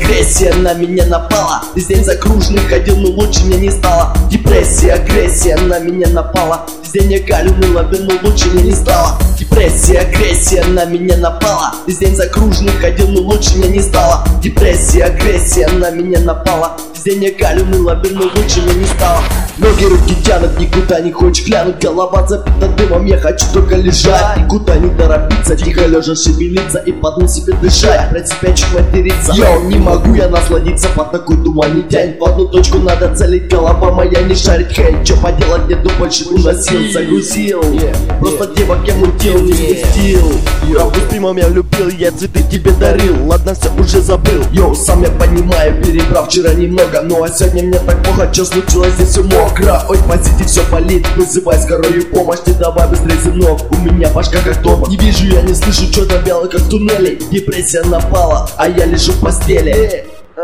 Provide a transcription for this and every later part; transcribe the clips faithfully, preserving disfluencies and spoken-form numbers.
агрессия на меня напала. Весь день за кружных ходил, но лучше мне не стало. Депрессия, агрессия на меня напала. Весь день я галю, но лучше мне не стало. Депрессия, агрессия на меня напала. Весь день за кружных ходил, но лучше мне не стало. Депрессия, агрессия на меня напала. Весь день я галю, но лучше мне не стало. Ноги, руки тянут, никуда не хочешь глянуть. Голова забита дымом, я хочу только лежать. Никуда не торопиться, тихо лежа шевелиться и под нос себе дышать. Про себя чуть материться. Йоу, не могу я насладиться, по такой туман не тянет. В одну точку надо целить, голова моя не шарит. Хей, чё поделать, нету больше уносил, загрузил. Просто девок я мутил, не спустил. Допустимым я любил, я цветы тебе дарил. Ладно, все уже забыл. Йоу, сам я понимаю, перебрал вчера немного. Ну а сегодня мне так плохо, чё случилось, здесь все мокро. Ой, спасите, все болит, вызывай скорую помощь. Ты давай быстрее, сынок, у меня башка как дома. Не вижу, я не слышу, что-то белое, как в туннеле. Депрессия напала, а я лежу в постели.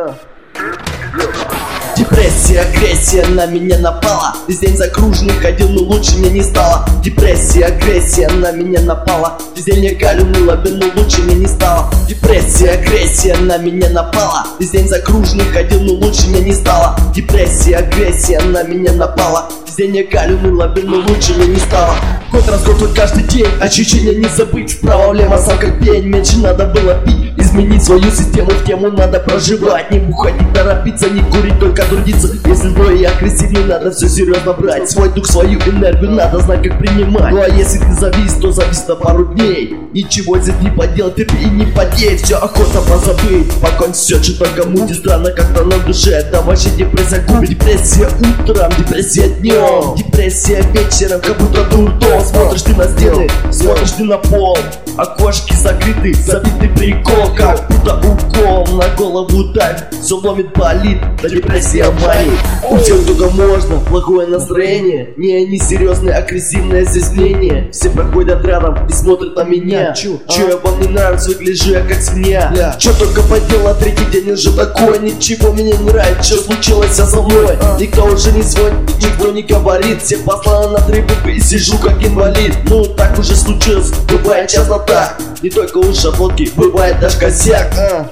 Депрессия, агрессия на меня напала. Весь день за кружных ходил, но лучше мне не стало. Депрессия, агрессия на меня напала. Весь день я галю, но лучше мне не стало. Депрессия, агрессия на меня напала. Весь день за кружных ходил, но лучше мне не стало. Депрессия, агрессия на меня напала. Весь день я галю, но лучше мне не стало. Год раз год вот каждый день, ощущения не забыть. Вправо-влево сам как пень, меньше надо было пить. Изменить свою систему, в тему надо проживать. Не бухать, не торопиться, не курить, только трудиться. Если злой и агрессивный, надо все серьезно брать. Свой дух, свою энергию надо знать, как принимать. Ну а если ты завис, то завис на пару дней. Ничего здесь не поделать, терпи и не потеть. Все охота позабыть, покончить все, что только мутит. Странно как-то на душе, это вообще депрессия губит. Депрессия утром, депрессия днем, депрессия вечером, как будто дурдом. Смотришь ты на стены, смотришь ты на пол, окошки закрыты, забитый прикол, как будто укол на голову давит, все ломит, болит, да депрессия манит. У всех только можно, плохое настроение, не они серьезные, агрессивное здесь мнение. Все проходят рядом и смотрят на меня. Че я вам не нравится, выгляжу я как свинья. Че только поделал, третий день уже такой. Ничего мне не нравится, что случилось со мной. Никто уже не звонит, никто не говорит. Все посланы на три буквы и сижу как инвалид. Ну так уже случилось, бывает часто так. Не только у шаблотки, бывает даже косяк. а.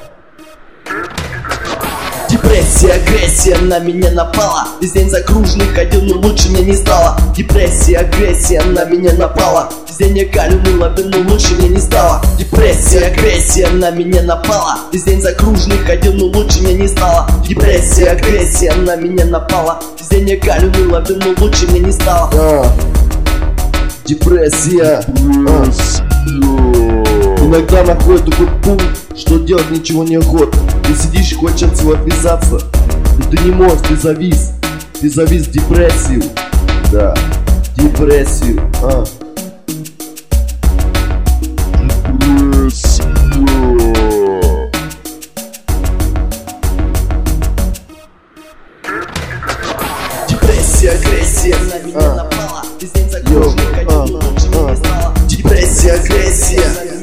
Депрессия, агрессия на меня напала. Весь день за кружных ходил, но лучше мне не стало. Депрессия, агрессия на меня напала. Весь день я галю, но лучше мне не стало. Депрессия, агрессия на меня напала. Весь день за кружных ходил, но лучше мне не стало. Депрессия, агрессия на меня напала. Весь день я галю, но лучше мне не стало. а. Депрессия. а. Иногда находит такой пункт, что делать ничего не охота. Ты сидишь и хочешь от всего отвязаться, но ты не можешь, ты завис. Ты завис в депрессию. Да, депрессию. а. Депрессия, агрессия на меня напала. Весь день за кружных ходил, но лучше мне не стало. Депрессия, агрессия.